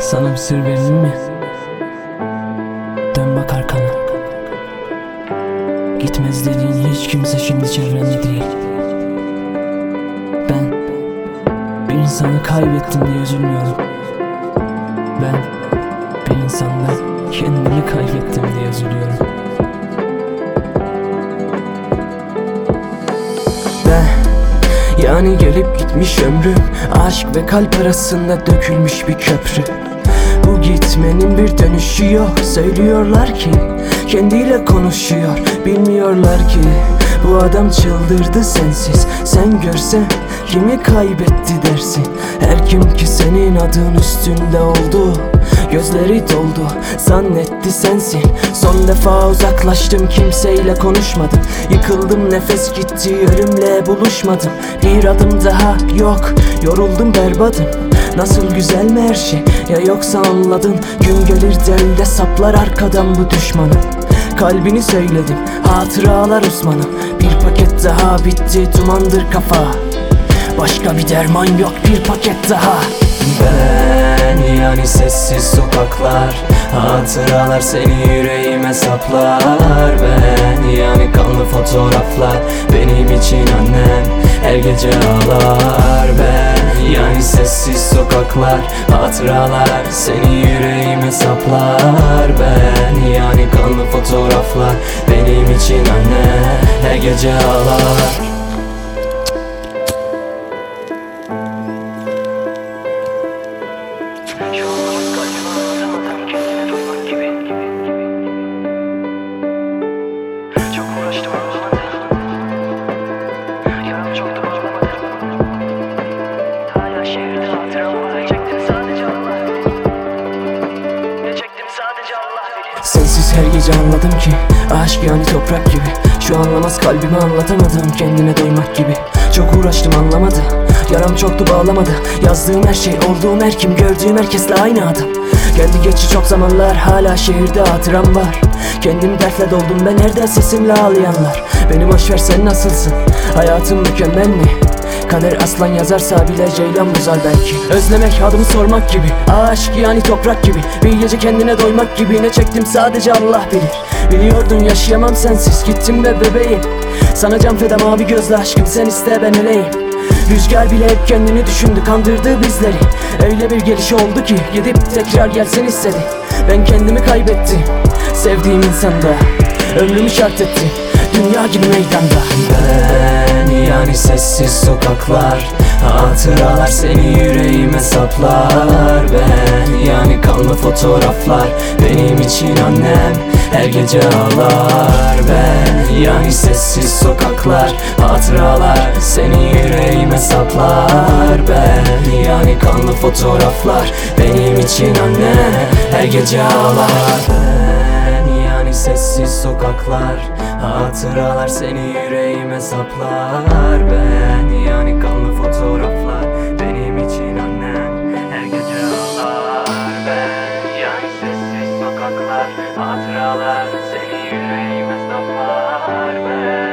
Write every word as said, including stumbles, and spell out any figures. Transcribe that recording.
Sana bir sır vereyim mi? Dön bak arkana. Gitmez dediğin hiç kimse şimdi çevrende değil. Ben bir insanı kaybettim diye üzülmüyorum. Ben bir insanda kendimi kaybettim diye üzülüyorum. Ben yani gelip gitmiş ömrüm, aşk ve kalp arasında dökülmüş bir köprü. Bu gitmenin bir dönüşü yok. Söylüyorlar ki kendiyle konuşuyor, bilmiyorlar ki bu adam çıldırdı sensiz. Sen görsen kimi kaybetti dersin. Her kim ki senin adın üstünde oldu, gözleri doldu, zannetti sensin. Son defa uzaklaştım, kimseyle konuşmadım. Yıkıldım, nefes gitti, ölümle buluşmadım. Bir adım daha yok, yoruldum, berbatım. Nasıl güzel mi her şey, ya yoksa anladın? Gün gelir de öyle saplar arkadan bu düşmanım. Kalbini söyledim, hatıralar uzmanım. Bir paket daha bitti, dumandır kafa. Başka bir derman yok, bir paket daha. Ben yani sessiz sokaklar, hatıralar seni yüreğime saplar. Ben yani kanlı fotoğraflar, benim için annem her gece ağlar. Ben yani sessiz sokaklar, hatıralar seni yüreğime saplar. Ben yani kanlı fotoğraflar, benim için annem her gece ağlar. Çok uğraştım anlamadım. Yaram çoktu bağlamadım. Hala şehirde hatıram var. Çektim sadece Allah. Ne çektim sadece Allah bilir. Sensiz her gece anladım ki aşk yani toprak gibi. Şu anlamaz kalbimi anlatamadım, kendine doymak gibi. Çok uğraştım anlamadı, yaram çoktu bağlamadı. Yazdığım her şey, olduğum her kim, gördüğüm herkesle aynı adım. Geldi geçti çok zamanlar, hala şehirde hatıram var. Kendimi dertle doldum ben, nerede sesimle ağlayanlar. Beni boşver, sen nasılsın? Hayatım mükemmel mi? Kader aslan yazarsa bile ceylan buzar belki. Özlemek, adımı sormak gibi. Aşk yani toprak gibi. Bir gece kendine doymak gibi. Ne çektim sadece Allah bilir. Biliyordun yaşayamam sensiz, gittim be bebeğim. Sana can feda mavi gözlü aşkım, sen iste ben öleyim. Rüzgar bile hep kendini düşündü, kandırdı bizleri. Öyle bir geliş oldu ki gidip tekrar gelsin istedi. Ben kendimi kaybettim sevdiğim insanda, ömrümü şart ettim dünya gibi meydanda. Ben yani sessiz sokaklar, hatıralar seni yüreğime saplar. Ben yani kanlı fotoğraflar, benim için annem her gece ağlar. Ben yani sessiz sokaklar, hatıralar seni yüreğime saplar. Ben yani kanlı fotoğraflar, benim için annem her gece ağlar. Ben yani sessiz sokaklar, hatıralar seni yüreğime saplar. Ben yani kanlı fotoğraflar, benim için annem her gece ağlar. Ben yani sessiz sokaklar, hatıralar seni yüreğime saplar. Ben